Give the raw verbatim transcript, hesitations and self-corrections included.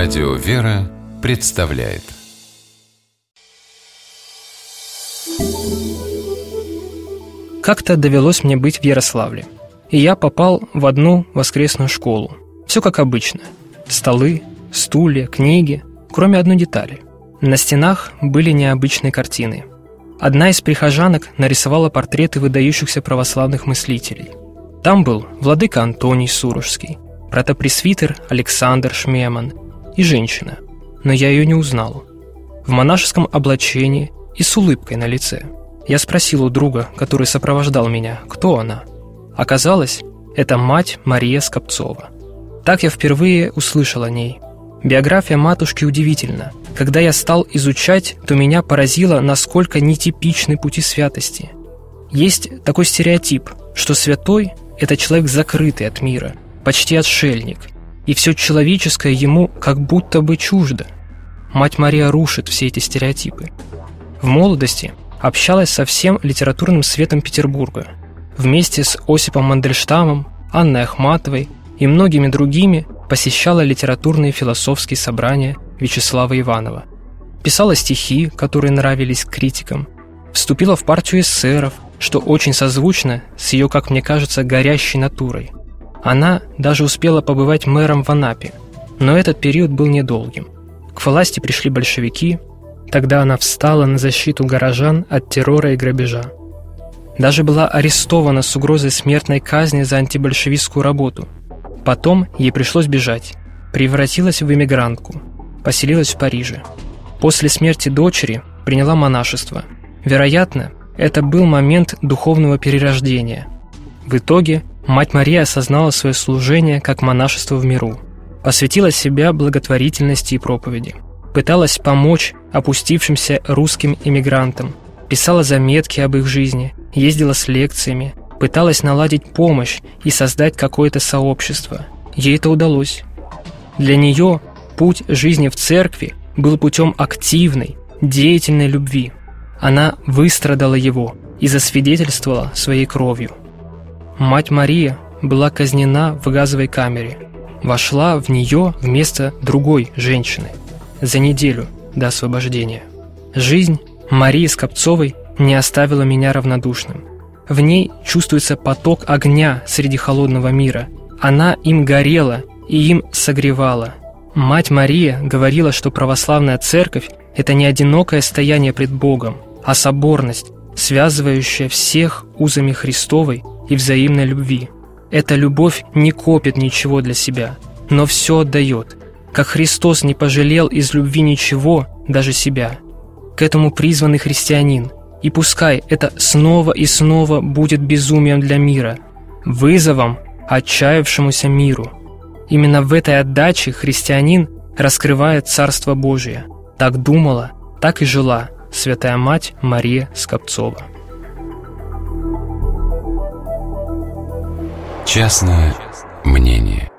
Радио «Вера» представляет. Как-то довелось мне быть в Ярославле, и я попал в одну воскресную школу. Все как обычно. Столы, стулья, книги, кроме одной детали. На стенах были необычные картины. Одна из прихожанок нарисовала портреты выдающихся православных мыслителей. Там был владыка Антоний Сурожский, протопресвитер Александр Шмеман и женщина, но я ее не узнал. В монашеском облачении и с улыбкой на лице. Я спросил у друга, который сопровождал меня, кто она. Оказалось, это мать Мария Скопцова. Так я впервые услышал о ней. Биография матушки удивительна. Когда я стал изучать, то меня поразило, насколько нетипичны пути святости. Есть такой стереотип, что святой – это человек закрытый от мира, почти отшельник, и все человеческое ему как будто бы чуждо. Мать Мария рушит все эти стереотипы. В молодости общалась со всем литературным светом Петербурга. Вместе с Осипом Мандельштамом, Анной Ахматовой и многими другими посещала литературные философские собрания Вячеслава Иванова. Писала стихи, которые нравились критикам. Вступила в партию эсеров, что очень созвучно с ее, как мне кажется, горящей натурой. Она даже успела побывать мэром в Анапе, но этот период был недолгим. К власти пришли большевики, тогда она встала на защиту горожан от террора и грабежа. Даже была арестована с угрозой смертной казни за антибольшевистскую работу. Потом ей пришлось бежать, превратилась в эмигрантку, поселилась в Париже. После смерти дочери приняла монашество. Вероятно, это был момент духовного перерождения. В итоге мать Мария осознала свое служение как монашество в миру, посвятила себя благотворительности и проповеди, пыталась помочь опустившимся русским эмигрантам, писала заметки об их жизни, ездила с лекциями, пыталась наладить помощь и создать какое-то сообщество. Ей это удалось. Для нее путь жизни в церкви был путем активной, деятельной любви. Она выстрадала его и засвидетельствовала своей кровью. Мать Мария была казнена в газовой камере. Вошла в нее вместо другой женщины за неделю до освобождения. Жизнь Марии Скопцовой не оставила меня равнодушным. В ней чувствуется поток огня среди холодного мира. Она им горела и им согревала. Мать Мария говорила, что православная церковь – это не одинокое стояние пред Богом, а соборность, связывающая всех узами Христовой и взаимной любви. Эта любовь не копит ничего для себя, но все отдает, как Христос не пожалел из любви ничего, даже себя. К этому призванный христианин, и пускай это снова и снова будет безумием для мира, вызовом отчаявшемуся миру. Именно в этой отдаче христианин раскрывает Царство Божие. Так думала, так и жила святая мать Мария Скопцова. Частное мнение.